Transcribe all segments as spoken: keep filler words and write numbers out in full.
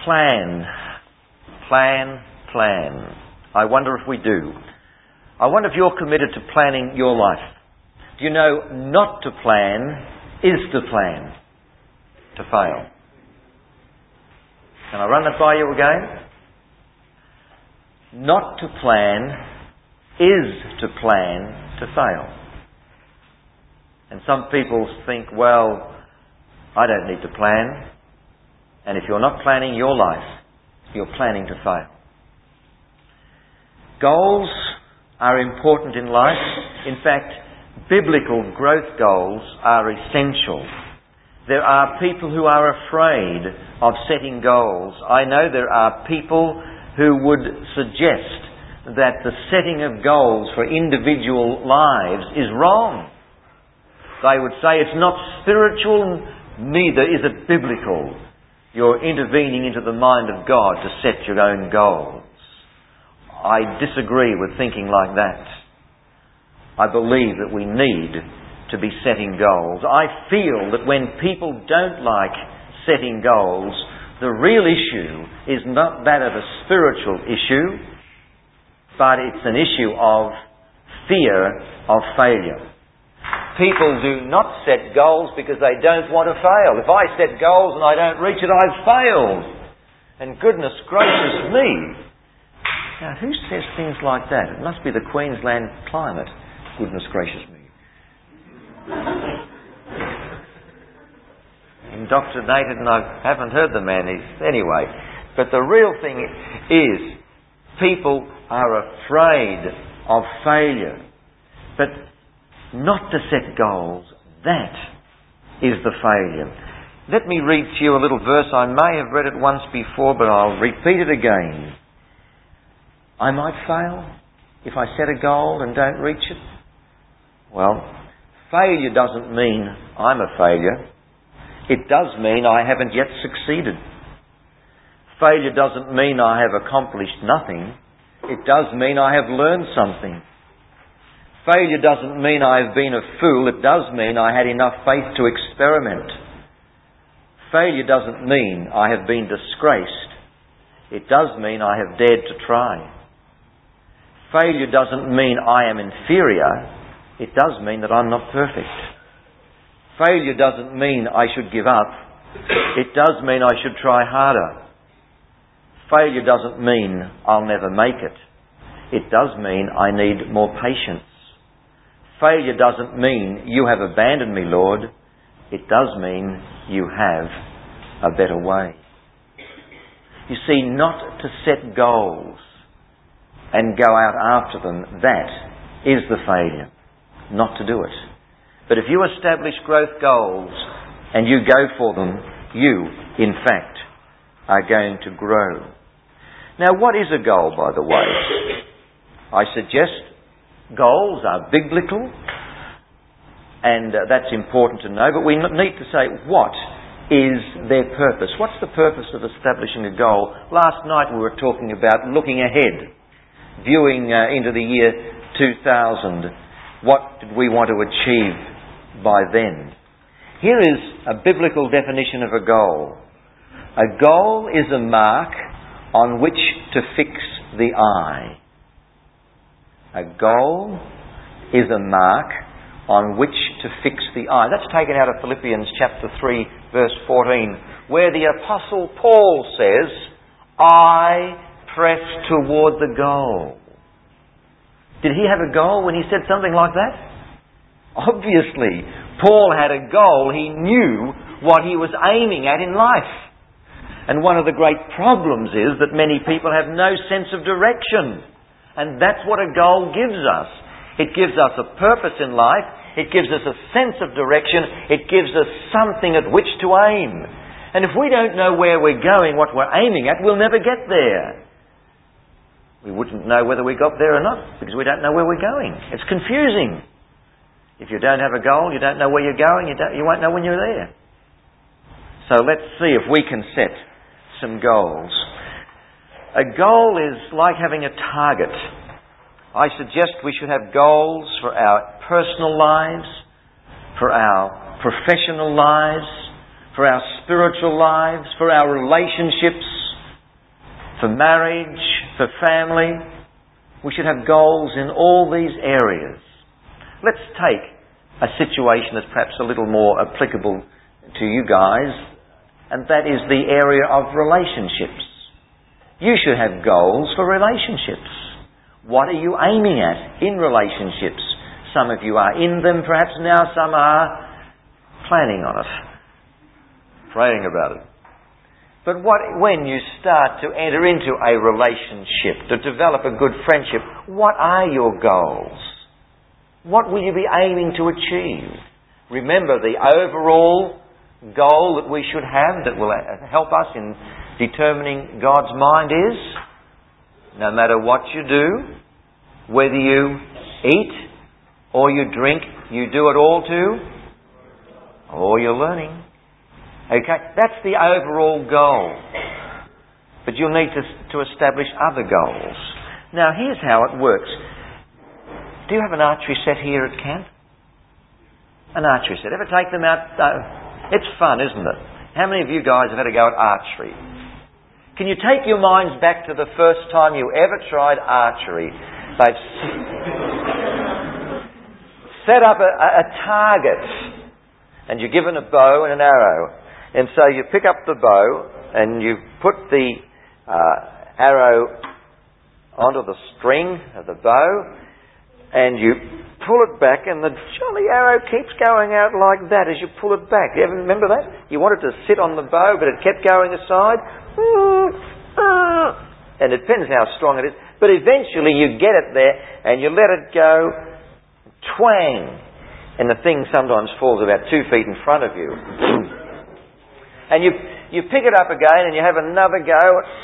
Plan, plan, plan. I wonder if we do. I wonder if you're committed to planning your life. Do you know not to plan is to plan, to fail? Can I run that by you again? Not to plan is to plan to fail. And some people think, well, I don't need to plan. And if you're not planning your life, you're planning to fail. Goals are important in life. In fact, biblical growth goals are essential. There are people who are afraid of setting goals. I know there are people who would suggest that the setting of goals for individual lives is wrong. They would say it's not spiritual, neither is it biblical. You're intervening into the mind of God to set your own goals. I disagree with thinking like that. I believe that we need to be setting goals. I feel that when people don't like setting goals, the real issue is not that of a spiritual issue, but it's an issue of fear of failure. People do not set goals because they don't want to fail. If I set goals and I don't reach it, I've failed. And goodness gracious me. Now, who says things like that? It must be the Queensland climate. Goodness gracious me. Indoctrinated, and I haven't heard the man. He's, anyway, but the real thing is people are afraid of failure. But not to set goals, that is the failure. Let me read to you a little verse. I may have read it once before, but I'll repeat it again. I might fail if I set a goal and don't reach it. Well, failure doesn't mean I'm a failure. It does mean I haven't yet succeeded. Failure doesn't mean I have accomplished nothing. It does mean I have learned something. Failure doesn't mean I have been a fool. It does mean I had enough faith to experiment. Failure doesn't mean I have been disgraced. It does mean I have dared to try. Failure doesn't mean I am inferior. It does mean that I'm not perfect. Failure doesn't mean I should give up. It does mean I should try harder. Failure doesn't mean I'll never make it. It does mean I need more patience. Failure doesn't mean you have abandoned me, Lord. It does mean you have a better way. You see, not to set goals and go out after them, that is the failure. Not to do it. But if you establish growth goals and you go for them, you, in fact, are going to grow. Now, what is a goal, by the way? I suggest goals are biblical, and uh, that's important to know, but we need to say, what is their purpose? What's the purpose of establishing a goal? Last night we were talking about looking ahead, viewing uh, into the year two thousand. What did we want to achieve by then? Here is a biblical definition of a goal. A goal is a mark on which to fix the eye. A goal is a mark on which to fix the eye. That's taken out of Philippians chapter three, verse fourteen, where the Apostle Paul says, I press toward the goal. Did he have a goal when he said something like that? Obviously, Paul had a goal. He knew what he was aiming at in life. And one of the great problems is that many people have no sense of direction. And that's what a goal gives us. It gives us a purpose in life. It gives us a sense of direction. It gives us something at which to aim. And if we don't know where we're going, what we're aiming at, we'll never get there. We wouldn't know whether we got there or not because we don't know where we're going. It's confusing. If you don't have a goal, you don't know where you're going, you, don't, you won't know when you're there. So let's see if we can set some goals. A goal is like having a target. I suggest we should have goals for our personal lives, for our professional lives, for our spiritual lives, for our relationships, for marriage, for family. We should have goals in all these areas. Let's take a situation that's perhaps a little more applicable to you guys, and that is the area of relationships. You should have goals for relationships. What are you aiming at in relationships? Some of you are in them perhaps now, some are planning on it, praying about it. But what, when you start to enter into a relationship, to develop a good friendship, what are your goals? What will you be aiming to achieve? Remember, the overall goal that we should have that will help us in determining God's mind is, no matter what you do, whether you eat or you drink, you do it all to, or you're learning. Okay, that's the overall goal. But you'll need to, to establish other goals. Now, here's how it works. Do you have an archery set here at camp? An archery set. Ever take them out? Uh, it's fun, isn't it? How many of you guys have had a go at archery? Can you take your minds back to the first time you ever tried archery? They've set up a, a target, and you're given a bow and an arrow. And so you pick up the bow and you put the uh, arrow onto the string of the bow and you pull it back, and the jolly arrow keeps going out like that as you pull it back. You ever remember that? You wanted to sit on the bow, but it kept going aside. And it depends how strong it is. But eventually you get it there and you let it go. Twang! And the thing sometimes falls about two feet in front of you. And you you pick it up again and you have another go.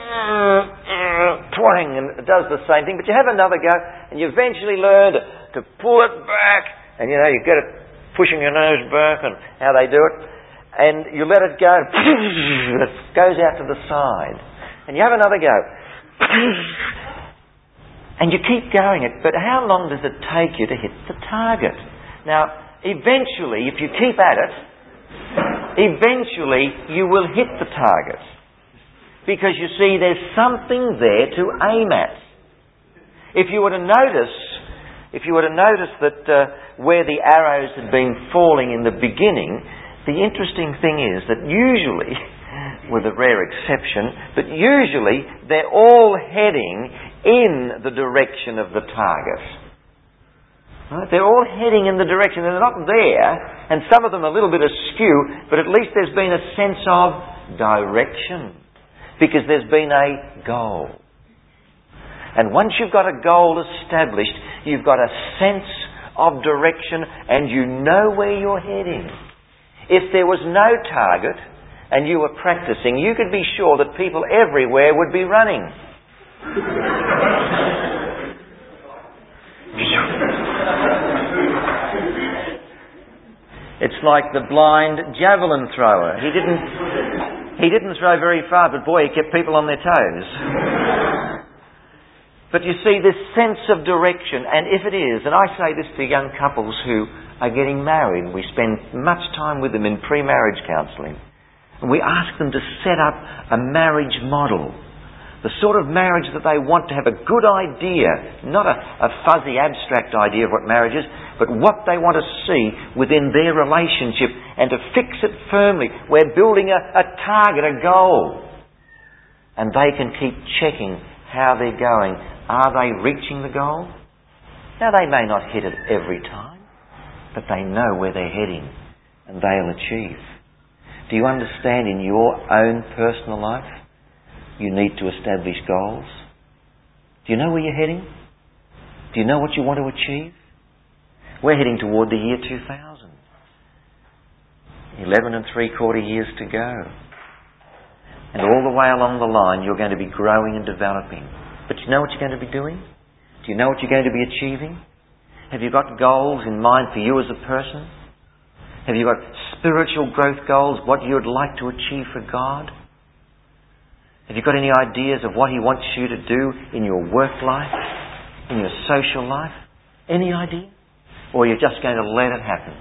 Twang! And it does the same thing. But you have another go and you eventually learn to, to pull it back. And you know, you get it pushing your nose back and how they do it. And you let it go. And it goes out to the side. And you have another go. And you keep going it. But how long does it take you to hit the target? Now, eventually, if you keep at it, eventually you will hit the target. Because you see, there's something there to aim at. If you were to notice, if you were to notice that uh, where the arrows had been falling in the beginning, the interesting thing is that usually, with a rare exception, but usually they're all heading in the direction of the target. Right? They're all heading in the direction. They're not there, and some of them are a little bit askew, but at least there's been a sense of direction because there's been a goal. And once you've got a goal established, you've got a sense of direction and you know where you're heading. If there was no target and you were practicing, you could be sure that people everywhere would be running. It's like the blind javelin thrower. He didn't he didn't throw very far, but boy, he kept people on their toes. But you see, this sense of direction, and if it is, and I say this to young couples who are getting married, we spend much time with them in pre-marriage counselling, and we ask them to set up a marriage model. The sort of marriage that they want, to have a good idea, not a, a fuzzy abstract idea of what marriage is, but what they want to see within their relationship and to fix it firmly. We're building a, a target, a goal. And they can keep checking how they're going. Are they reaching the goal? Now, they may not hit it every time, but they know where they're heading and they'll achieve. Do you understand in your own personal life? You need to establish goals. Do you know where you're heading? Do you know what you want to achieve? We're heading toward the year two thousand. Eleven and three quarter years to go. And all the way along the line, you're going to be growing and developing. But do you know what you're going to be doing? Do you know what you're going to be achieving? Have you got goals in mind for you as a person? Have you got spiritual growth goals, what you would like to achieve for God? Have you got any ideas of what He wants you to do in your work life, in your social life? Any idea? Or you're just going to let it happen?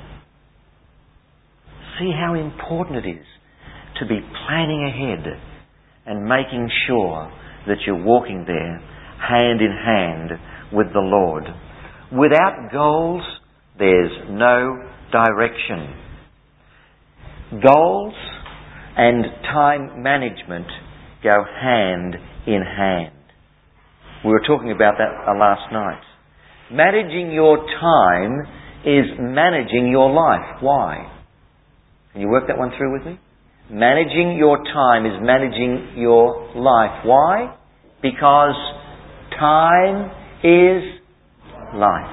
See how important it is to be planning ahead and making sure that you're walking there hand in hand with the Lord. Without goals, there's no direction. Goals and time management go hand in hand. We were talking about that last night. Managing your time is managing your life. Why? Can you work that one through with me? Managing your time is managing your life. Why? Because time is life.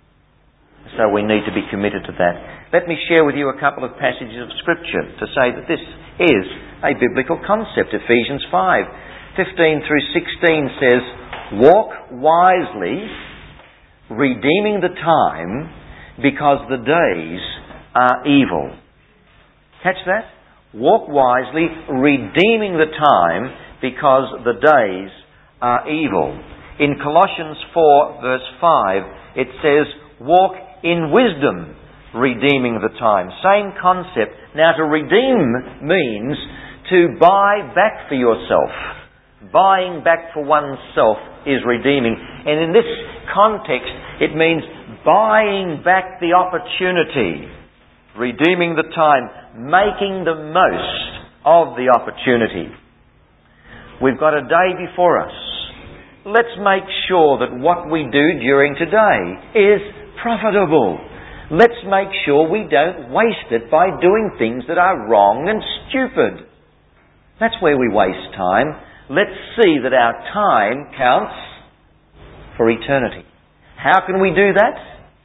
So we need to be committed to that. Let me share with you a couple of passages of Scripture to say that this is a biblical concept. Ephesians five, fifteen through sixteen says, "Walk wisely, redeeming the time, because the days are evil." Catch that? Walk wisely, redeeming the time, because the days are evil. In Colossians four, verse five, it says, "Walk in wisdom, redeeming the time." Same concept. Now, to redeem means to buy back for yourself. Buying back for oneself is redeeming. And in this context, it means buying back the opportunity. Redeeming the time. Making the most of the opportunity. We've got a day before us. Let's make sure that what we do during today is profitable. Let's make sure we don't waste it by doing things that are wrong and stupid. That's where we waste time. Let's see that our time counts for eternity. How can we do that?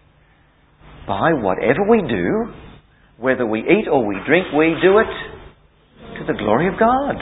By whatever we do, whether we eat or we drink, we do it to the glory of God.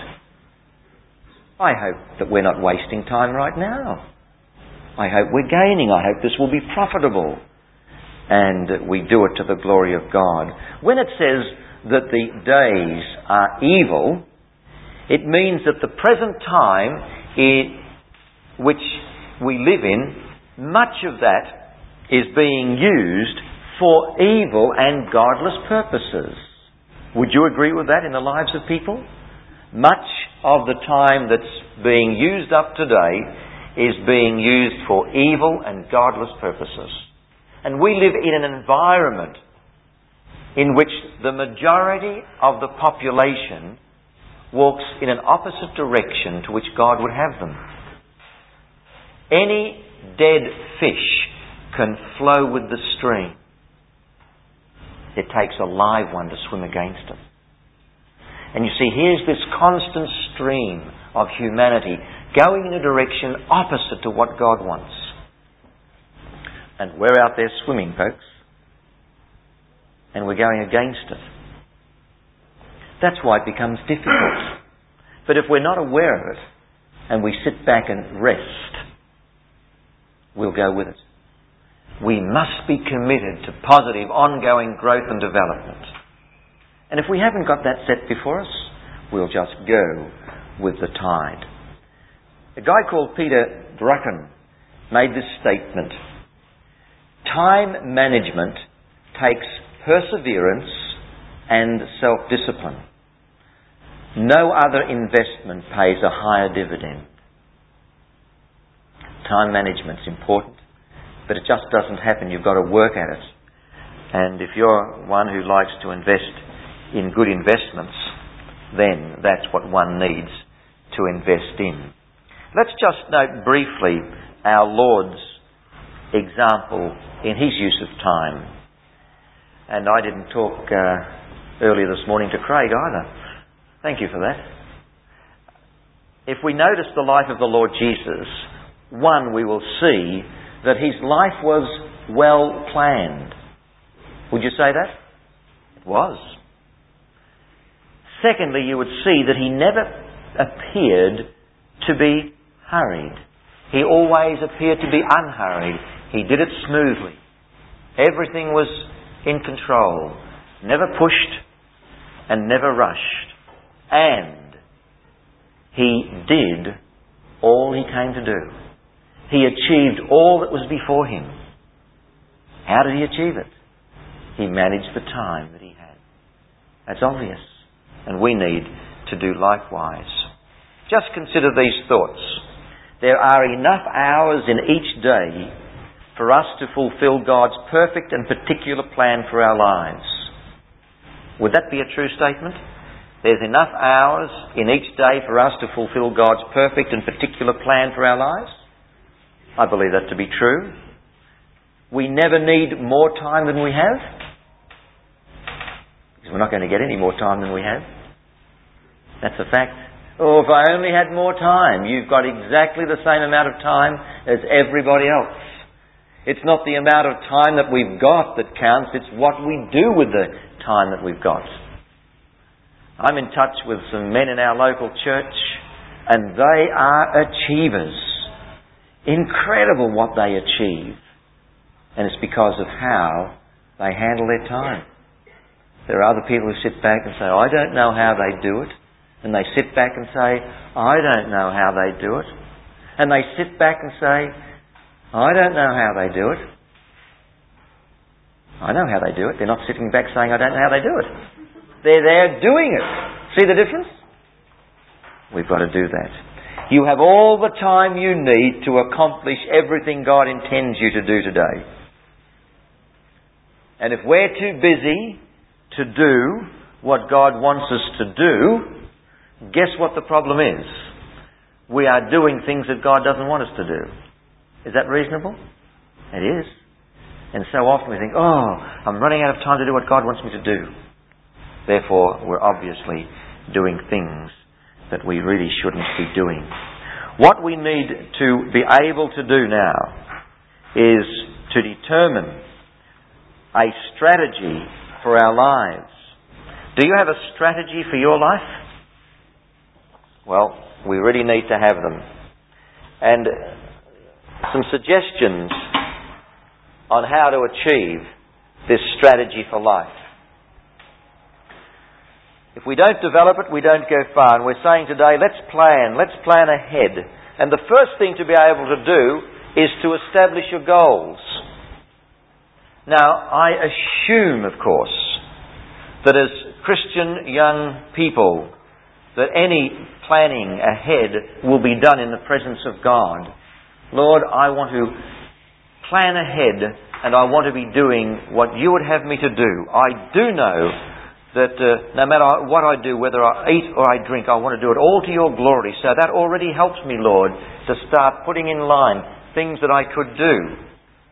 I hope that we're not wasting time right now. I hope we're gaining. I hope this will be profitable. And we do it to the glory of God. When it says that the days are evil, it means that the present time in which we live in, much of that is being used for evil and godless purposes. Would you agree with that in the lives of people? Much of the time that's being used up today is being used for evil and godless purposes. And we live in an environment in which the majority of the population walks in an opposite direction to which God would have them. Any dead fish can flow with the stream. It takes a live one to swim against it. And you see, here's this constant stream of humanity going in a direction opposite to what God wants. And we're out there swimming, folks. And we're going against it. That's why it becomes difficult. But if we're not aware of it, and we sit back and rest, we'll go with it. We must be committed to positive, ongoing growth and development. And if we haven't got that set before us, we'll just go with the tide. A guy called Peter Drucker made this statement: time management takes perseverance and self-discipline. No other investment pays a higher dividend. Time management's important, but it just doesn't happen. You've got to work at it. And if you're one who likes to invest in good investments, then that's what one needs to invest in. Let's just note briefly our Lord's example in His use of time. And I didn't talk uh, earlier this morning to Craig either. Thank you for that. If we notice the life of the Lord Jesus, one, we will see that His life was well planned. Would you say that? It was. Secondly, you would see that He never appeared to be hurried. He always appeared to be unhurried. He did it smoothly. Everything was in control. Never pushed and never rushed. And He did all He came to do. He achieved all that was before Him. How did He achieve it? He managed the time that He had. That's obvious. And we need to do likewise. Just consider these thoughts. there are enough hours in each day for us to fulfill God's perfect and particular plan for our lives. Would that be a true statement? There's enough hours in each day for us to fulfill God's perfect and particular plan for our lives? I believe that to be true. We never need more time than we have, because we're not going to get any more time than we have. That's a fact. Oh, if I only had more time. You've got exactly the same amount of time as everybody else. It's not the amount of time that we've got that counts, it's what we do with the time that we've got. I'm in touch with some men in our local church, and they are achievers. Incredible what they achieve. And it's because of how they handle their time. There are other people who sit back and say, I don't know how they do it. And they sit back and say, I don't know how they do it. And they sit back and say, I don't know how they do it. I know how they do it. They're not sitting back saying, I don't know how they do it. They're there doing it. See the difference? We've got to do that. You have all the time you need to accomplish everything God intends you to do today. And if we're too busy to do what God wants us to do, guess what the problem is? We are doing things that God doesn't want us to do. Is that reasonable? It is. And so often we think, oh, I'm running out of time to do what God wants me to do. Therefore, we're obviously doing things that we really shouldn't be doing. What we need to be able to do now is to determine a strategy for our lives. Do you have a strategy for your life? Well, we really need to have them. And some suggestions on how to achieve this strategy for life. If we don't develop it, we don't go far. And we're saying today, let's plan, let's plan ahead. And the first thing to be able to do is to establish your goals. Now, I assume, of course, that as Christian young people, that any planning ahead will be done in the presence of God. Lord, I want to plan ahead, and I want to be doing what you would have me to do. I do know that uh, no matter what I do, whether I eat or I drink, I want to do it all to your glory. So that already helps me, Lord, to start putting in line things that I could do.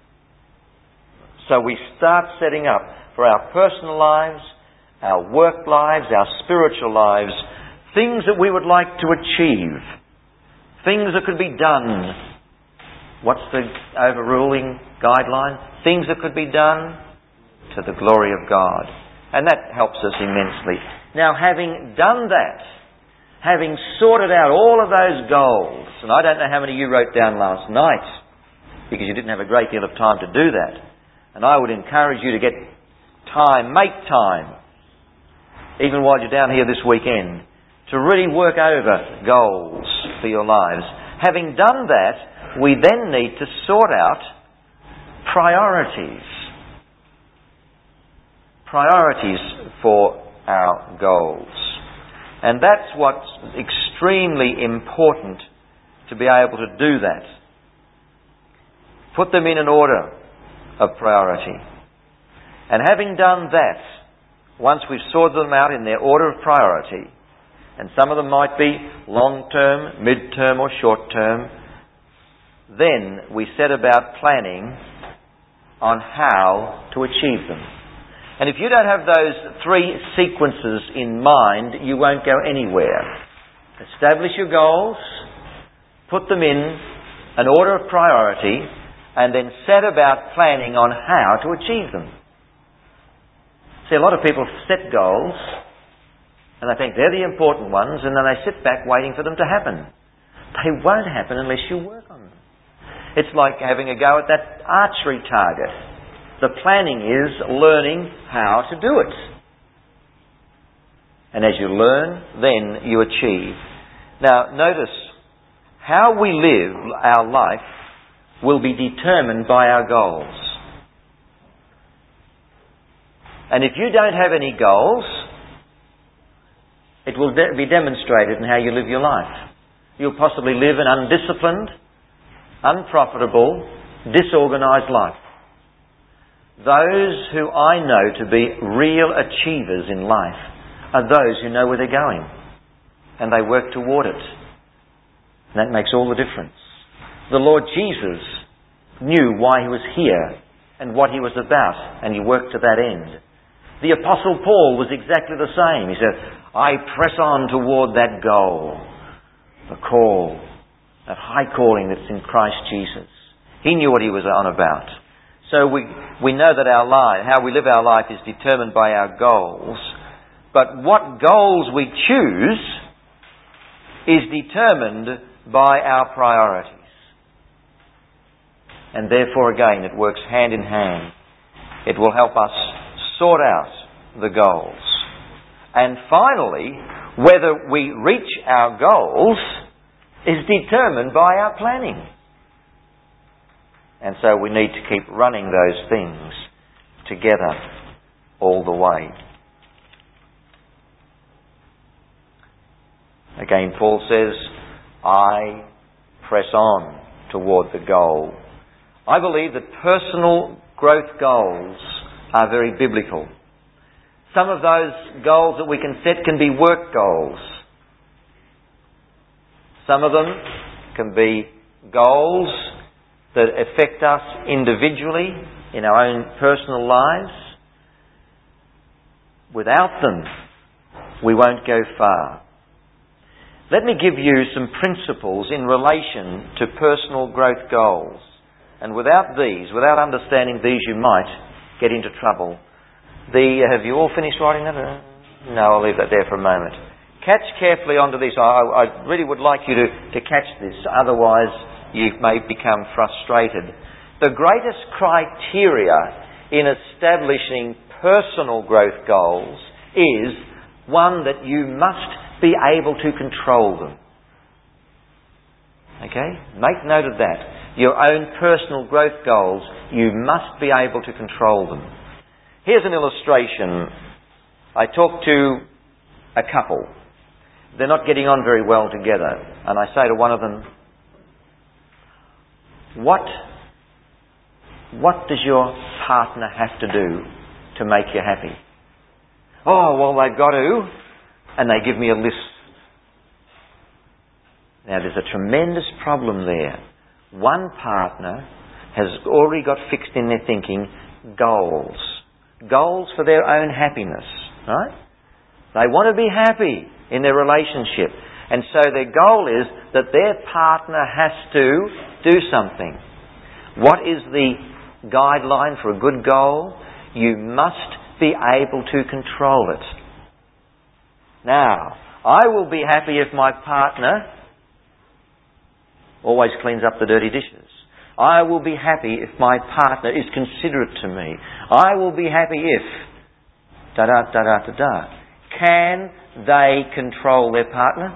So we start setting up for our personal lives, our work lives, our spiritual lives, things that we would like to achieve, things that could be done. What's the overruling guideline? Things that could be done to the glory of God. And that helps us immensely. Now, having done that, having sorted out all of those goals, and I don't know how many you wrote down last night, because you didn't have a great deal of time to do that. And I would encourage you to get time, make time, even while you're down here this weekend, to really work over goals for your lives. Having done that, we then need to sort out priorities. Priorities for our goals. And that's what's extremely important, to be able to do that. Put them in an order of priority. And having done that, once we've sorted them out in their order of priority, and some of them might be long-term, mid-term or short-term, then we set about planning on how to achieve them. And if you don't have those three sequences in mind, you won't go anywhere. Establish your goals, put them in an order of priority, and then set about planning on how to achieve them. See, a lot of people set goals, and they think they're the important ones, and then they sit back waiting for them to happen. They won't happen unless you work on them. It's like having a go at that archery target. The planning is learning how to do it. And as you learn, then you achieve. Now, notice, how we live our life will be determined by our goals. And if you don't have any goals, it will de- be demonstrated in how you live your life. you'll possibly live an undisciplined, unprofitable, disorganised life. Those who I know to be real achievers in life are those who know where they're going and they work toward it. And that makes all the difference. The Lord Jesus knew why He was here and what He was about, and He worked to that end. The Apostle Paul was exactly the same. He said, I press on toward that goal, the call, that high calling that's in Christ Jesus. He knew what he was on about. So we, we know that our life, how we live our life is determined by our goals. But what goals we choose is determined by our priorities. And therefore, again, it works hand in hand. It will help us sort out the goals. And finally, whether we reach our goals is determined by our planning. And so we need to keep running those things together all the way. Again, Paul says, I press on toward the goal. I believe that personal growth goals are very biblical. Some of those goals that we can set can be work goals. Some of them can be goals that affect us individually in our own personal lives. Without them, we won't go far. Let me give you some principles in relation to personal growth goals. And without these, without understanding these, you might get into trouble. The have you all finished writing that? No, I'll leave that there for a moment. Catch carefully onto this. I, I really would like you to, to catch this. Otherwise, you may become frustrated. The greatest criteria in establishing personal growth goals is one that you must be able to control them. Okay? Make note of that. Your own personal growth goals, you must be able to control them. Here's an illustration. I talked to a couple. They're not getting on very well together. And I say to one of them, What, what does your partner have to do to make you happy? Oh, well, they've got to. And they give me a list. Now, there's a tremendous problem there. One partner has already got fixed in their thinking goals. Goals for their own happiness. Right? They want to be happy in their relationship. And so their goal is that their partner has to do something. What is the guideline for a good goal? You must be able to control it. Now, I will be happy if my partner always cleans up the dirty dishes. I will be happy if my partner is considerate to me. I will be happy if... Da-da, da-da, da-da. Can they control their partner?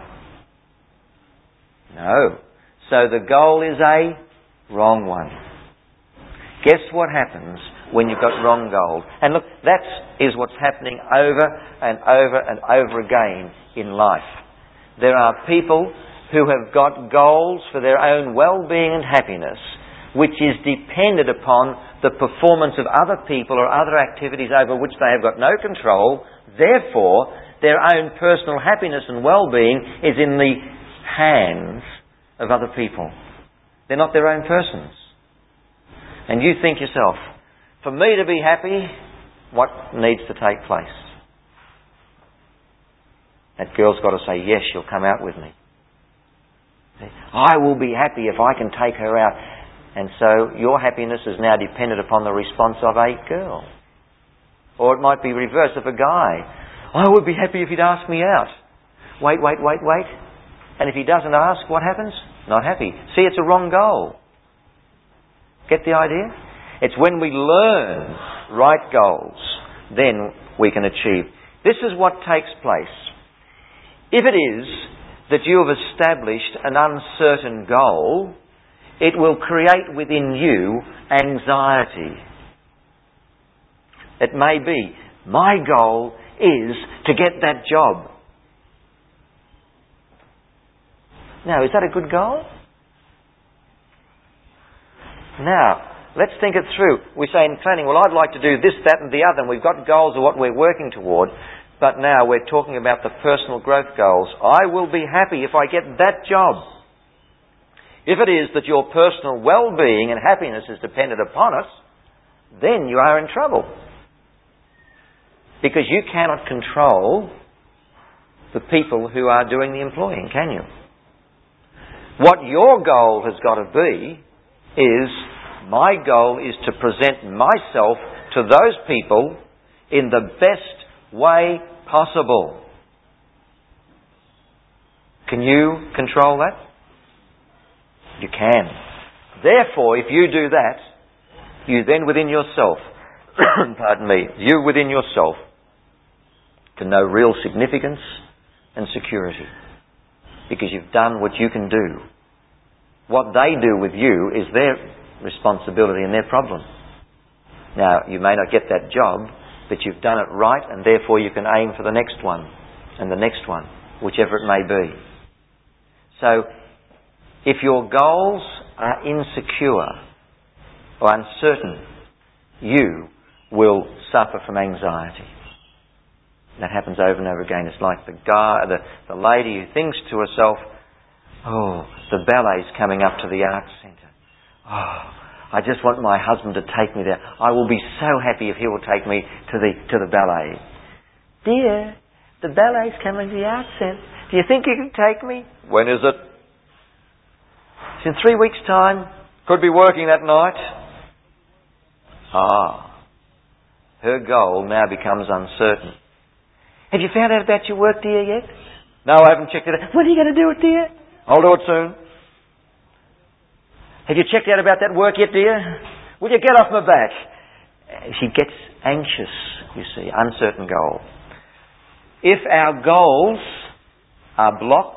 No. So the goal is a wrong one. Guess what happens when you've got wrong goals? And look, that is what's happening over and over and over again in life. There are people who have got goals for their own well-being and happiness, which is dependent upon the performance of other people or other activities over which they have got no control. Therefore, their own personal happiness and well-being is in the hands of other people. They're not their own persons. And you think yourself, for me to be happy, what needs to take place? That girl's got to say, yes, she'll come out with me. I will be happy if I can take her out. And so your happiness is now dependent upon the response of a girl. Or it might be reversed of a guy. I would be happy if he'd ask me out. Wait, wait, wait, wait. And if he doesn't ask, what happens? Not happy. See, it's a wrong goal. Get the idea? It's when we learn right goals, then we can achieve. This is what takes place. If it is that you have established an uncertain goal, it will create within you anxiety. It may be, my goal is to get that job. Now, is that a good goal? Now, let's think it through. We say in planning, well, I'd like to do this, that and the other, and we've got goals of what we're working toward, but now we're talking about the personal growth goals. I will be happy if I get that job. If it is that your personal well-being and happiness is dependent upon it, then you are in trouble. Because you cannot control the people who are doing the employing, can you? What your goal has got to be is, my goal is to present myself to those people in the best way possible. Can you control that? You can. Therefore, if you do that, you then within yourself, pardon me, you within yourself can know real significance and security. Because you've done what you can do. What they do with you is their responsibility and their problem. Now, you may not get that job, but you've done it right, and therefore you can aim for the next one, and the next one, whichever it may be. So, if your goals are insecure or uncertain, you will suffer from anxiety. That happens over and over again. It's like the guy, the, the lady who thinks to herself, oh, the ballet's coming up to the arts centre. Oh, I just want my husband to take me there. I will be so happy if he will take me to the to the ballet. Dear, the ballet's coming to the arts centre. Do you think you can take me? When is it? It's in three weeks' time. Could be working that night. Ah. Her goal now becomes uncertain. Have you found out about your work, dear, yet? No, I haven't checked it out. When are you going to do it, dear? I'll do it soon. Have you checked out about that work yet, dear? Will you get off my back? She gets anxious, you see. Uncertain goal. If our goals are blocked,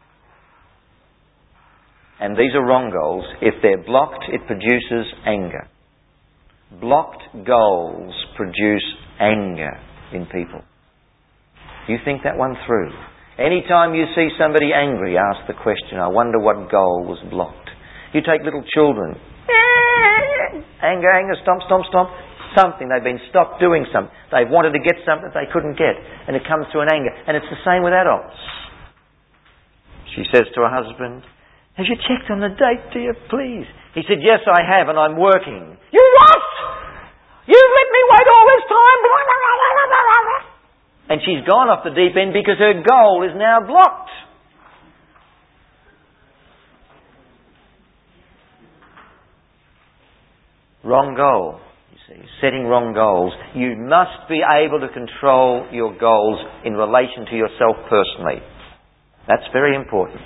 and these are wrong goals, if they're blocked, it produces anger. Blocked goals produce anger in people. You think that one through. Anytime you see somebody angry, ask the question, I wonder what goal was blocked. You take little children. Anger, anger, stomp, stomp, stomp. Something. They've been stopped doing something. They've wanted to get something they couldn't get. And it comes through an anger. And it's the same with adults. She says to her husband, have you checked on the date, dear, please? He said, yes, I have, and I'm working. You what? You've let me wait all this time? And she's gone off the deep end because her goal is now blocked. Wrong goal, you see. Setting wrong goals. You must be able to control your goals in relation to yourself personally. That's very important.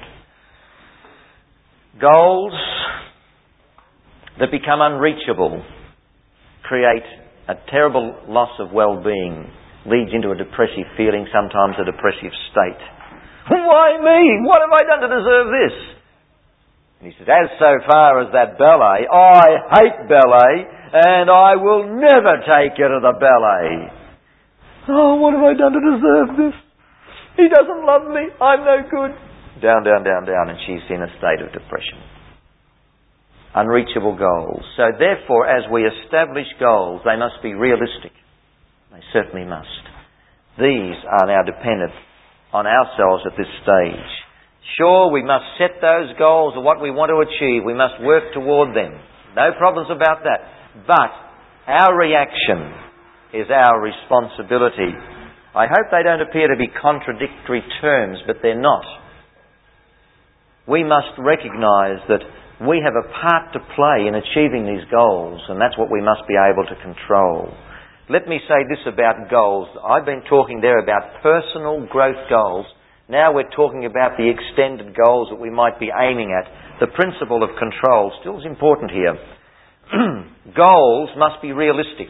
Goals that become unreachable create a terrible loss of well-being. Leads into a depressive feeling, sometimes a depressive state. Why me? What have I done to deserve this? And he says, as so far as that ballet, I hate ballet, and I will never take you to the ballet. Oh, what have I done to deserve this? He doesn't love me. I'm no good. Down, down, down, down, and she's in a state of depression. Unreachable goals. So therefore, as we establish goals, they must be realistic. They certainly must. These are now dependent on ourselves at this stage. Sure, we must set those goals of what we want to achieve. We must work toward them. No problems about that. But our reaction is our responsibility. I hope they don't appear to be contradictory terms, but they're not. We must recognise that we have a part to play in achieving these goals, and that's what we must be able to control. Let me say this about goals. I've been talking there about personal growth goals. Now we're talking about the extended goals that we might be aiming at. The principle of control still is important here. Goals must be realistic.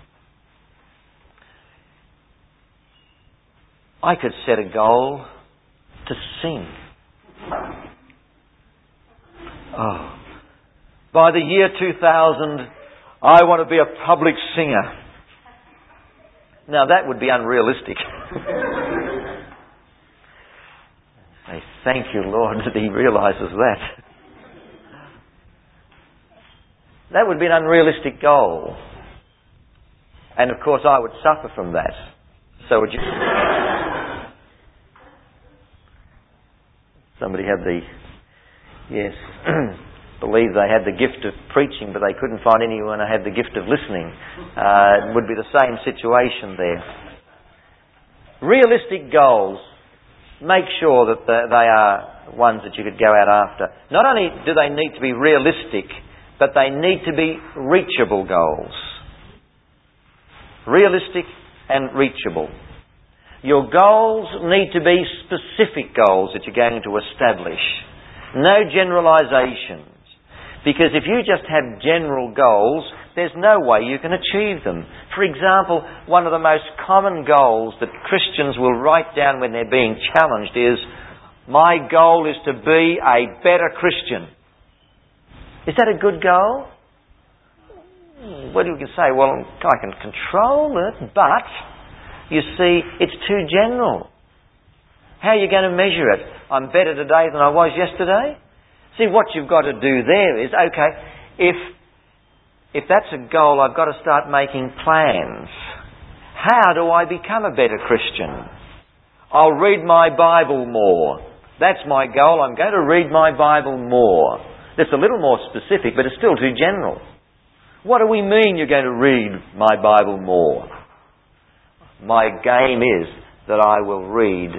I could set a goal to sing. Oh. By the year two thousand, I want to be a public singer. Now that would be unrealistic. Say, thank you, Lord, that he realises that. That would be an unrealistic goal. And of course I would suffer from that. So would you. Somebody had the, yes, believed they had the gift of preaching, but they couldn't find anyone who had the gift of listening. Uh, it would be the same situation there. Realistic goals, make sure that they are ones that you could go out after. Not only do they need to be realistic, but they need to be reachable goals. Realistic and reachable. Your goals need to be specific goals that you're going to establish. No generalisations. Because if you just have general goals, there's no way you can achieve them. For example, one of the most common goals that Christians will write down when they're being challenged is, my goal is to be a better Christian. Is that a good goal? Well, you can say, well, I can control it, but, you see, it's too general. How are you going to measure it? I'm better today than I was yesterday? See, what you've got to do there is, okay, if, if that's a goal, I've got to start making plans. How do I become a better Christian? I'll read my Bible more. That's my goal. I'm going to read my Bible more. It's a little more specific, but it's still too general. What do we mean you're going to read my Bible more? My game is that I will read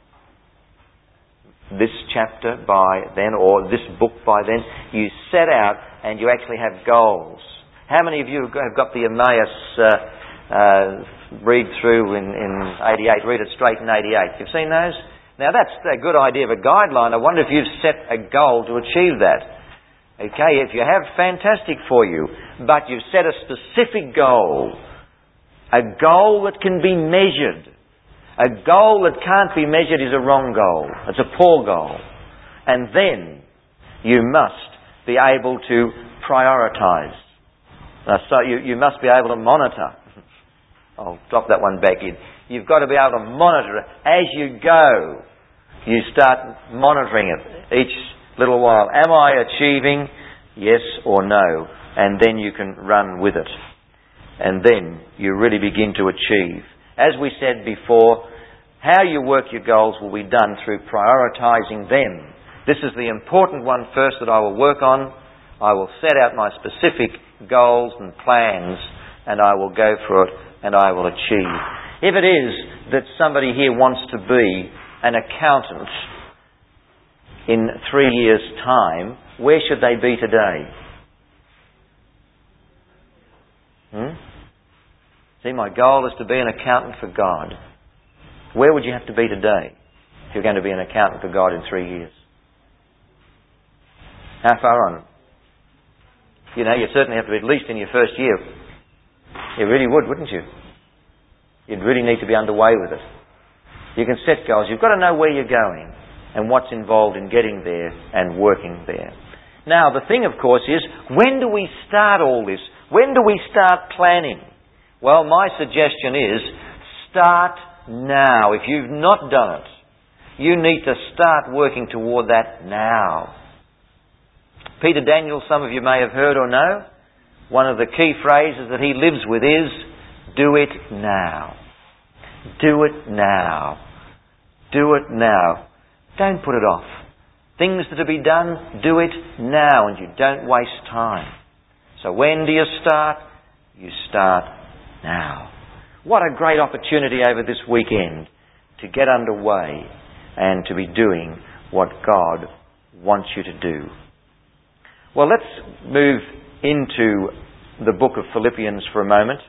this chapter by then, or this book by then. You set out and you actually have goals. How many of you have got the Emmaus uh, uh, read through in, in eighty-eight, read it straight in eighty-eight? You've seen those? Now that's a good idea of a guideline. I wonder if you've set a goal to achieve that. Okay, if you have, fantastic for you. But you've set a specific goal. A goal that can be measured. A goal that can't be measured is a wrong goal. It's a poor goal. And then you must be able to prioritise. Uh, so you, you must be able to monitor. I'll drop that one back in. You've got to be able to monitor it. As you go, you start monitoring it each little while. Am I achieving? Yes or no? And then you can run with it. And then you really begin to achieve. As we said before, how you work your goals will be done through prioritising them. This is the important one first that I will work on. I will set out my specific goals and plans, and I will go for it, and I will achieve. If it is that somebody here wants to be an accountant in three years' time, where should they be today? Hmm? See, my goal is to be an accountant for God. Where would you have to be today if you're going to be an accountant for God in three years? How far on? You know, you certainly have to be at least in your first year. You really would, wouldn't you? You'd really need to be underway with it. You can set goals. You've got to know where you're going and what's involved in getting there and working there. Now, the thing, of course, is, when do we start all this? When do we start planning? Well, my suggestion is, start now. If you've not done it, you need to start working toward that now. Peter Daniel, some of you may have heard or know, one of the key phrases that he lives with is, do it now. Do it now. Do it now. Don't put it off. Things that are to be done, do it now, and you don't waste time. So when do you start? You start now. What a great opportunity over this weekend to get underway and to be doing what God wants you to do. Well, let's move into the book of Philippians for a moment.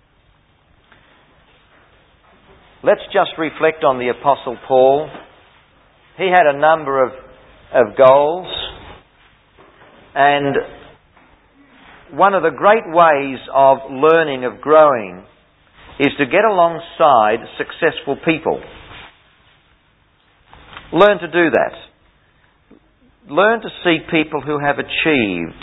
Let's just reflect on the Apostle Paul. He had a number of, of goals, and one of the great ways of learning, of growing, is to get alongside successful people. Learn to do that. Learn to see people who have achieved.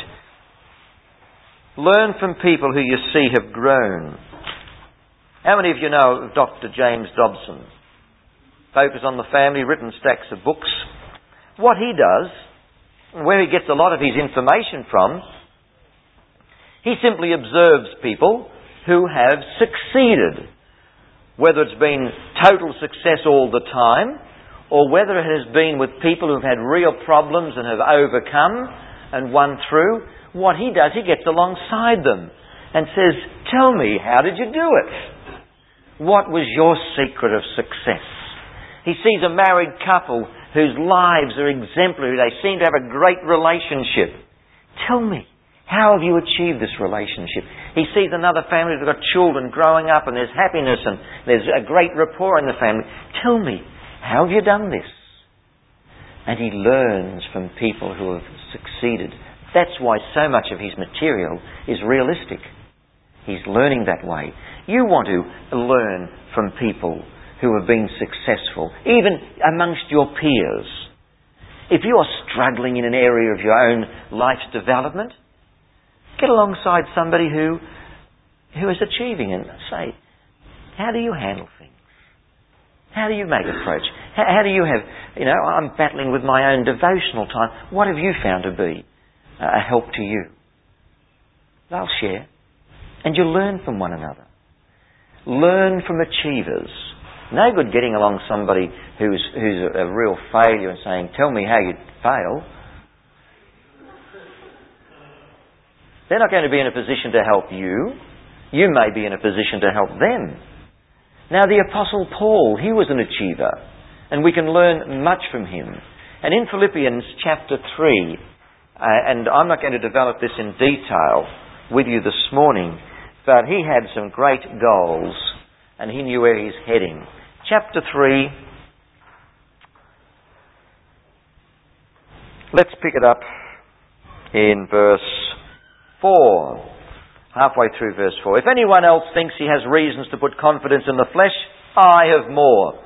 Learn from people who you see have grown. How many of you know of Doctor James Dobson? Focus on the Family, written stacks of books. What he does, where he gets a lot of his information from, he simply observes people who have succeeded. Whether it's been total success all the time, or whether it has been with people who've had real problems and have overcome and won through, what he does, he gets alongside them and says, tell me, how did you do it? What was your secret of success? He sees a married couple whose lives are exemplary. They seem to have a great relationship. Tell me, how have you achieved this relationship? He sees another family that's got children growing up and there's happiness and there's a great rapport in the family. Tell me, how have you done this? And he learns from people who have succeeded. That's why so much of his material is realistic. He's learning that way. You want to learn from people who have been successful, even amongst your peers. If you are struggling in an area of your own life's development, get alongside somebody who who is achieving and say, how do you handle things? How do you make approach? How, how do you have, you know, I'm battling with my own devotional time. What have you found to be a help to you? They'll share. And you learn from one another. Learn from achievers. No good getting along somebody who's who's a, a real failure and saying, tell me how you fail. They're not going to be in a position to help you. You may be in a position to help them. Now the Apostle Paul, he was an achiever, and we can learn much from him. And in Philippians chapter three, uh, and I'm not going to develop this in detail with you this morning, but he had some great goals, and he knew where he's heading. Chapter three, let's pick it up in verse four. Halfway through verse four. If anyone else thinks he has reasons to put confidence in the flesh, I have more.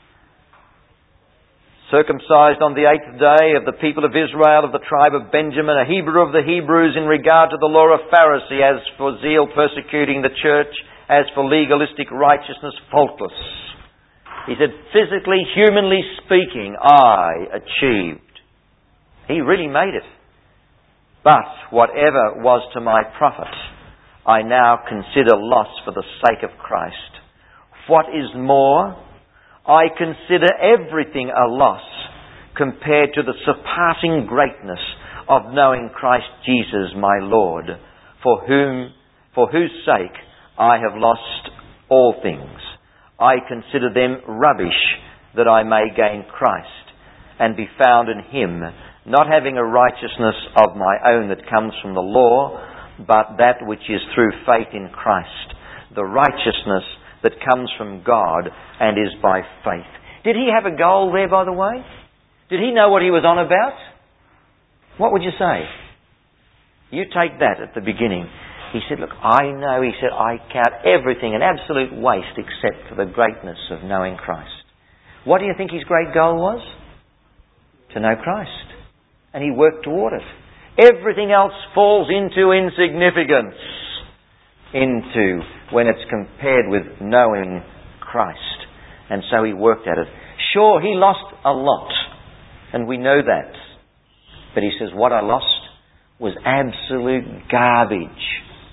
Circumcised on the eighth day, of the people of Israel, of the tribe of Benjamin, a Hebrew of the Hebrews, in regard to the law of Pharisee, as for zeal persecuting the church, as for legalistic righteousness faultless. He said, physically, humanly speaking, I achieved. He really made it. But whatever was to my profit, I now consider loss for the sake of Christ. What is more, I consider everything a loss compared to the surpassing greatness of knowing Christ Jesus my Lord, for whom, for whose sake I have lost all things. I consider them rubbish, that I may gain Christ and be found in Him, not having a righteousness of my own that comes from the law, but that which is through faith in Christ, the righteousness that comes from God and is by faith. Did he have a goal there, by the way? Did he know what he was on about? What would you say? You take that at the beginning. He said, look, I know, he said, I count everything an absolute waste except for the greatness of knowing Christ. What do you think his great goal was? To know Christ. And he worked toward it. Everything else falls into insignificance, into when it's compared with knowing Christ. And so he worked at it. Sure, he lost a lot, and we know that. But he says, what I lost was absolute garbage.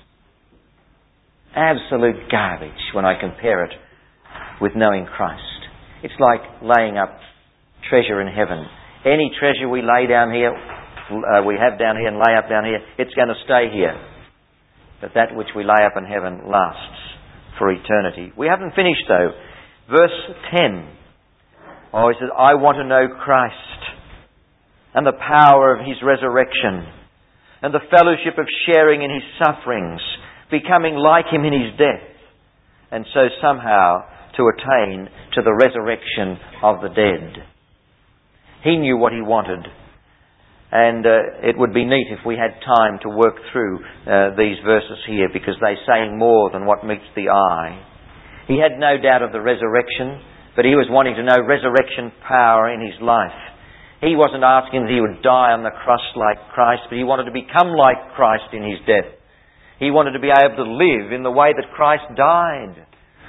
Absolute garbage when I compare it with knowing Christ. It's like laying up treasure in heaven. Any treasure we lay down here, Uh, we have down here and lay up down here, it's going to stay here. But that which we lay up in heaven lasts for eternity. We haven't finished though. Verse ten. Oh, he says, I want to know Christ and the power of His resurrection and the fellowship of sharing in His sufferings, becoming like Him in His death, and so somehow to attain to the resurrection of the dead. He knew what he wanted. And uh, it would be neat if we had time to work through uh, these verses here, because they're saying more than what meets the eye. He had no doubt of the resurrection, but he was wanting to know resurrection power in his life. He wasn't asking that he would die on the cross like Christ, but he wanted to become like Christ in his death. He wanted to be able to live in the way that Christ died,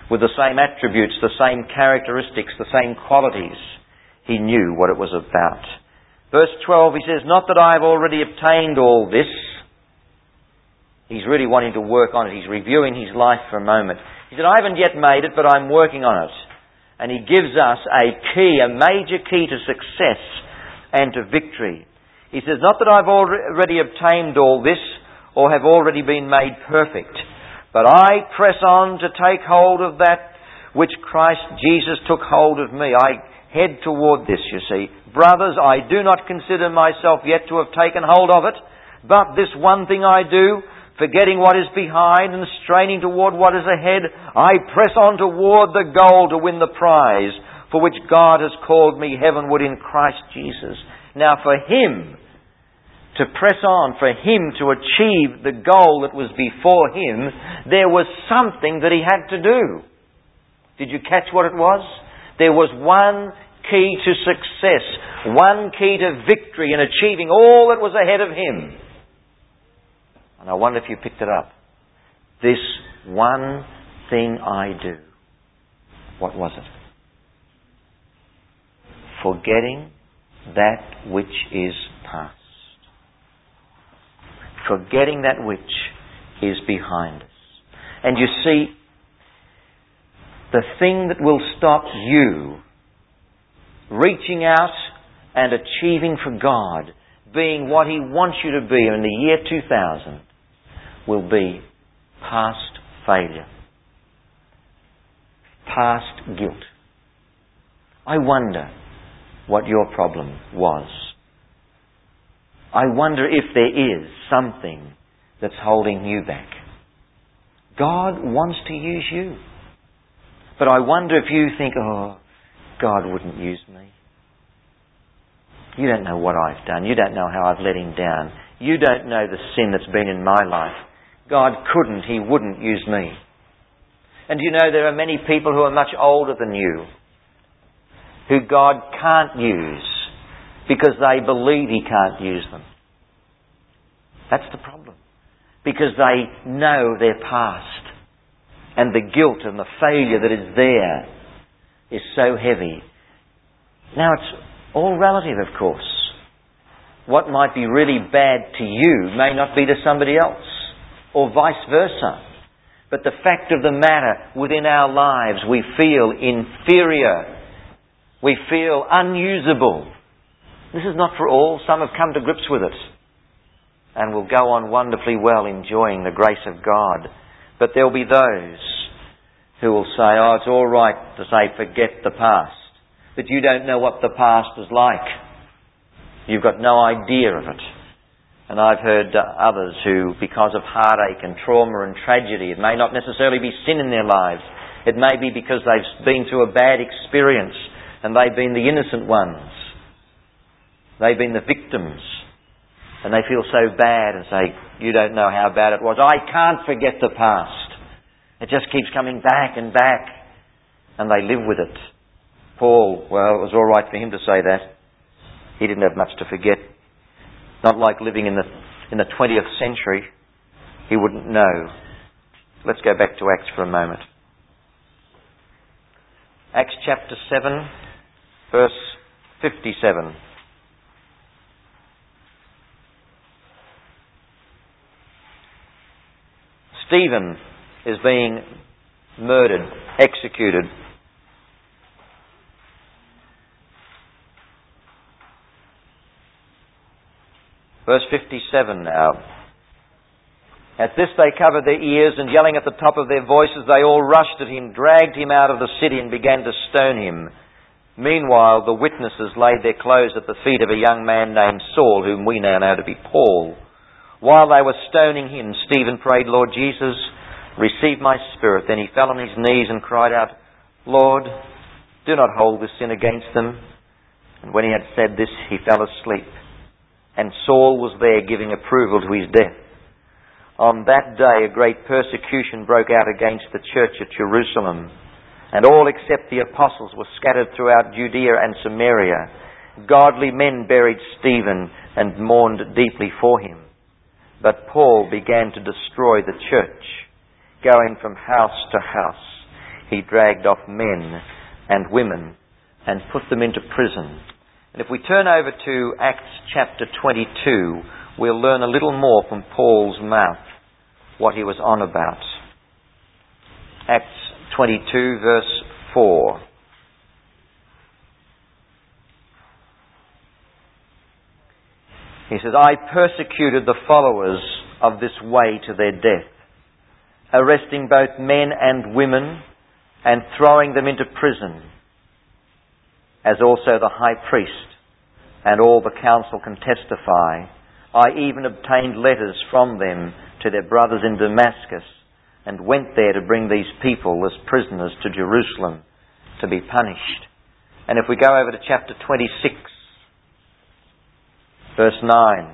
with the same attributes, the same characteristics, the same qualities. He knew what it was about. Verse twelve, he says, not that I have already obtained all this. He's really wanting to work on it. He's reviewing his life for a moment. He said, I haven't yet made it, but I'm working on it. And he gives us a key, a major key to success and to victory. He says, not that I've already obtained all this or have already been made perfect, but I press on to take hold of that which Christ Jesus took hold of me. I head toward this, you see. Brothers, I do not consider myself yet to have taken hold of it, but this one thing I do, forgetting what is behind and straining toward what is ahead, I press on toward the goal to win the prize for which God has called me heavenward in Christ Jesus. Now for him to press on, for him to achieve the goal that was before him, there was something that he had to do. Did you catch what it was? There was one key to success, one key to victory in achieving all that was ahead of him. And I wonder if you picked it up. This one thing I do. What was it? Forgetting that which is past. Forgetting that which is behind us. And you see, the thing that will stop you reaching out and achieving for God, being what he wants you to be in the year two thousand, will be past failure, past guilt. I wonder what your problem was. I wonder if there is something that's holding you back. God wants to use you. But I wonder if you think, oh, God wouldn't use me. You don't know what I've done. You don't know how I've let him down. You don't know the sin that's been in my life. God couldn't, he wouldn't use me. And you know, there are many people who are much older than you who God can't use because they believe he can't use them. That's the problem. Because they know their past. And the guilt and the failure that is there is so heavy. Now it's all relative, of course. What might be really bad to you may not be to somebody else, or vice versa. But the fact of the matter, within our lives, we feel inferior. We feel unusable. This is not for all. Some have come to grips with it and will go on wonderfully well enjoying the grace of God. But there will be those who will say, oh, it's all right to say forget the past. But you don't know what the past was like. You've got no idea of it. And I've heard uh, others who, because of heartache and trauma and tragedy, it may not necessarily be sin in their lives. It may be because they've been through a bad experience and they've been the innocent ones. They've been the victims. And they feel so bad and say, you don't know how bad it was. I can't forget the past. It just keeps coming back and back. And they live with it. Paul, well, it was all right for him to say that. He didn't have much to forget. Not like living in the in the twentieth century. He wouldn't know. Let's go back to Acts for a moment. Acts chapter seven, verse fifty-seven. Stephen is being murdered, executed. Verse fifty-seven now. At this they covered their ears, and yelling at the top of their voices, they all rushed at him, dragged him out of the city, and began to stone him. Meanwhile, the witnesses laid their clothes at the feet of a young man named Saul, whom we now know to be Paul. While they were stoning him, Stephen prayed, Lord Jesus, receive my spirit. Then he fell on his knees and cried out, Lord, do not hold this sin against them. And when he had said this, he fell asleep. And Saul was there giving approval to his death. On that day a great persecution broke out against the church at Jerusalem, and all except the apostles were scattered throughout Judea and Samaria. Godly men buried Stephen and mourned deeply for him. But Paul began to destroy the church, going from house to house. he dragged off men and women and put them into prison. And if we turn over to Acts chapter twenty-two, we'll learn a little more from Paul's mouth what he was on about. Acts twenty-two, verse four. He says, I persecuted the followers of this way to their death, arresting both men and women and throwing them into prison, as also the high priest and all the council can testify. I even obtained letters from them to their brothers in Damascus and went there to bring these people as prisoners to Jerusalem to be punished. And if we go over to chapter twenty-six, verse nine.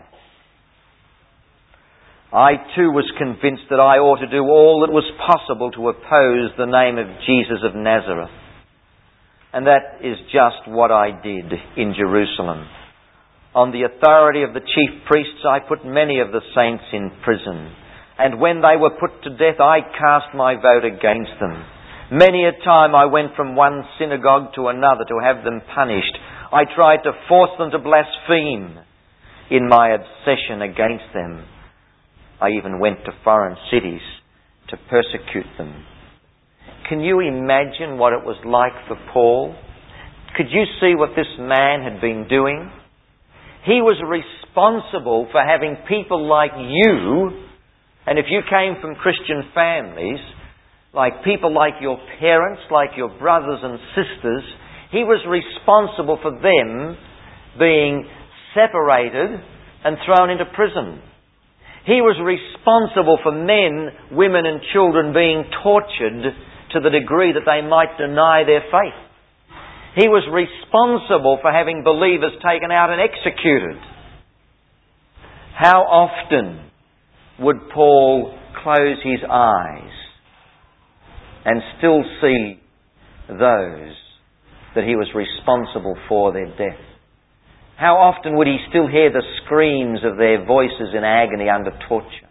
I too was convinced that I ought to do all that was possible to oppose the name of Jesus of Nazareth. And that is just what I did in Jerusalem. On the authority of the chief priests, I put many of the saints in prison. And when they were put to death, I cast my vote against them. Many a time I went from one synagogue to another to have them punished. I tried to force them to blaspheme in my obsession against them. I even went to foreign cities to persecute them. Can you imagine what it was like for Paul? Could you see what this man had been doing? He was responsible for having people like you, and if you came from Christian families, like people like your parents, like your brothers and sisters, he was responsible for them being separated and thrown into prison. He was responsible for men, women and children being tortured to the degree that they might deny their faith. He was responsible for having believers taken out and executed. How often would Paul close his eyes and still see those that he was responsible for their death? How often would he still hear the screams of their voices in agony under torture?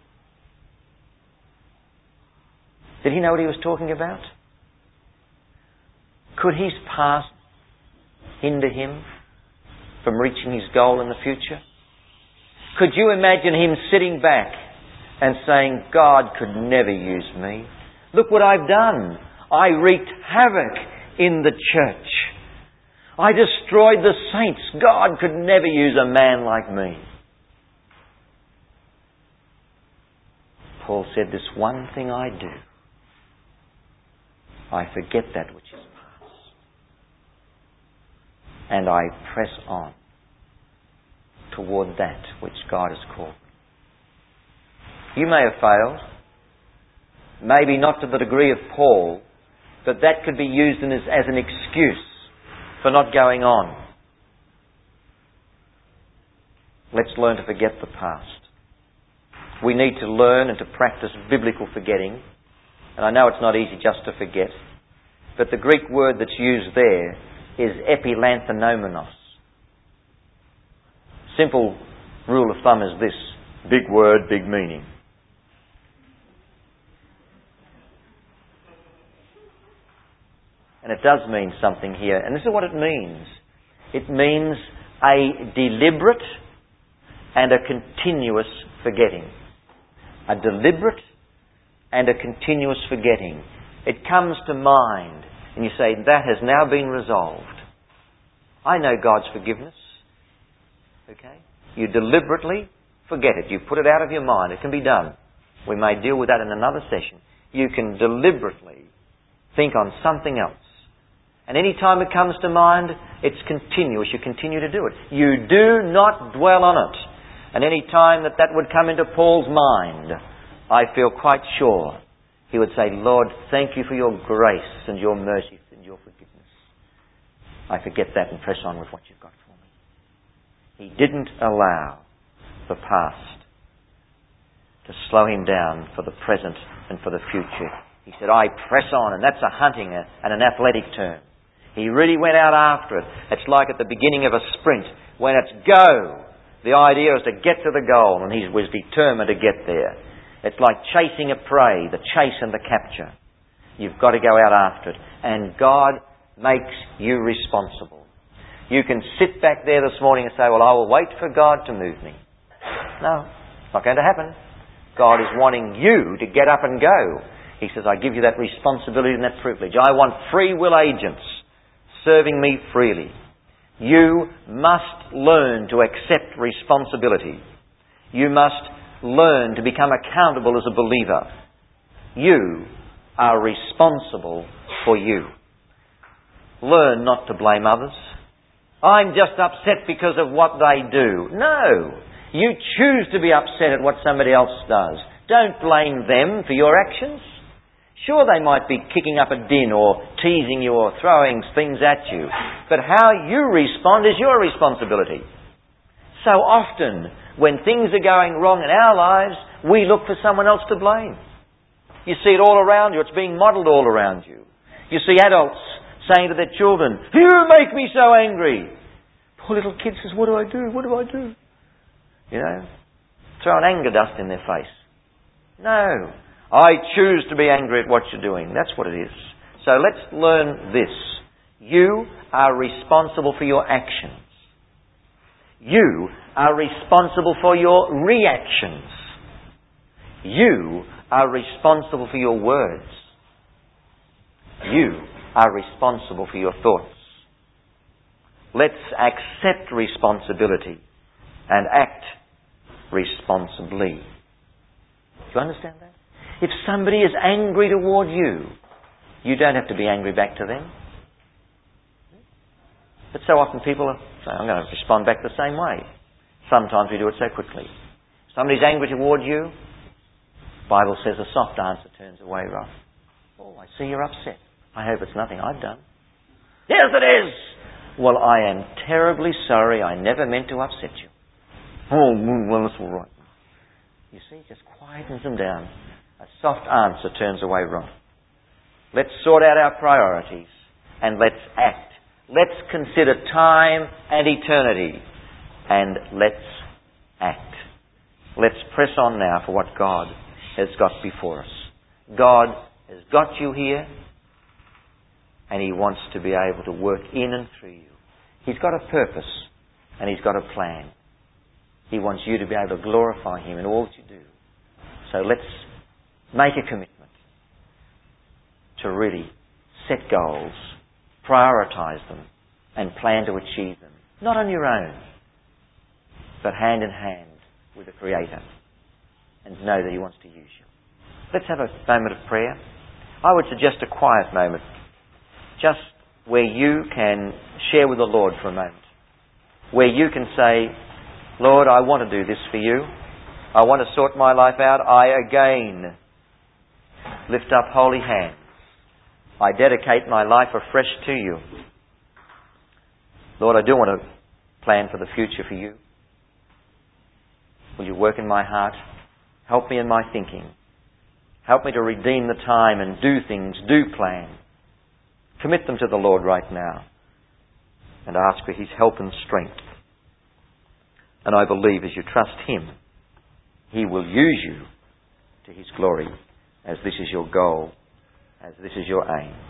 Did he know what he was talking about? Could his past hinder him from reaching his goal in the future? Could you imagine him sitting back and saying, God could never use me. Look what I've done. I wreaked havoc in the church. I destroyed the saints. God could never use a man like me. Paul said, this one thing I do, I forget that which is past, and I press on toward that which God has called me. You may have failed, maybe not to the degree of Paul, but that could be used as, as an excuse for not going on. Let's learn to forget the past. We need to learn and to practice biblical forgetting. And I know it's not easy just to forget, but the Greek word that's used there is epilanthonomenos. Simple rule of thumb is this: big word, big meaning. And it does mean something here. And this is what it means. It means a deliberate and a continuous forgetting. A deliberate and a continuous forgetting. It comes to mind and you say, that has now been resolved. I know God's forgiveness. Okay? You deliberately forget it. You put it out of your mind. It can be done. We may deal with that in another session. You can deliberately think on something else. And any time it comes to mind, it's continuous. You continue to do it. You do not dwell on it. And any time that that would come into Paul's mind, I feel quite sure he would say, Lord, thank you for your grace and your mercy and your forgiveness. I forget that and press on with what you've got for me. He didn't allow the past to slow him down for the present and for the future. He said, I press on, and that's a hunting and an athletic term. He really went out after it. It's like at the beginning of a sprint. When it's go, the idea is to get to the goal, and he was determined to get there. It's like chasing a prey, the chase and the capture. You've got to go out after it. And God makes you responsible. You can sit back there this morning and say, well, I will wait for God to move me. No, it's not going to happen. God is wanting you to get up and go. He says, I give you that responsibility and that privilege. I want free will agents serving me freely. You must learn to accept responsibility. You must learn to become accountable as a believer. You are responsible for you. Learn not to blame others. I'm just upset because of what they do. No. You choose to be upset at what somebody else does. Don't blame them for your actions. Sure, they might be kicking up a din or teasing you or throwing things at you. But how you respond is your responsibility. So often, when things are going wrong in our lives, we look for someone else to blame. You see it all around you. It's being modelled all around you. You see adults saying to their children, you make me so angry. Poor little kid says, what do I do? What do I do? You know, throwing anger dust in their face. No. I choose to be angry at what you're doing. That's what it is. So let's learn this. You are responsible for your actions. You are responsible for your reactions. You are responsible for your words. You are responsible for your thoughts. Let's accept responsibility and act responsibly. Do you understand that? If somebody is angry toward you, you don't have to be angry back to them. But so often people say, I'm going to respond back the same way. Sometimes we do it so quickly. Somebody's angry toward you, the Bible says a soft answer turns away wrath. Oh, I see you're upset. I hope it's nothing I've done. Yes, it is! Well, I am terribly sorry. I never meant to upset you. Oh, well, that's all right. You see, it just quietens them down. A soft answer turns away wrath. Let's sort out our priorities and let's act. Let's consider time and eternity and let's act. Let's press on now for what God has got before us. God has got you here and He wants to be able to work in and through you. He's got a purpose and He's got a plan. He wants you to be able to glorify Him in all that you do. So let's make a commitment to really set goals, prioritise them, and plan to achieve them. Not on your own, but hand in hand with the Creator. And know that He wants to use you. Let's have a moment of prayer. I would suggest a quiet moment, just where you can share with the Lord for a moment. Where you can say, Lord, I want to do this for you. I want to sort my life out. I again lift up holy hands. I dedicate my life afresh to you. Lord, I do want to plan for the future for you. Will you work in my heart? Help me in my thinking. Help me to redeem the time and do things, do plan. Commit them to the Lord right now and ask for His help and strength. And I believe as you trust Him, He will use you to His glory, as this is your goal, as this is your aim.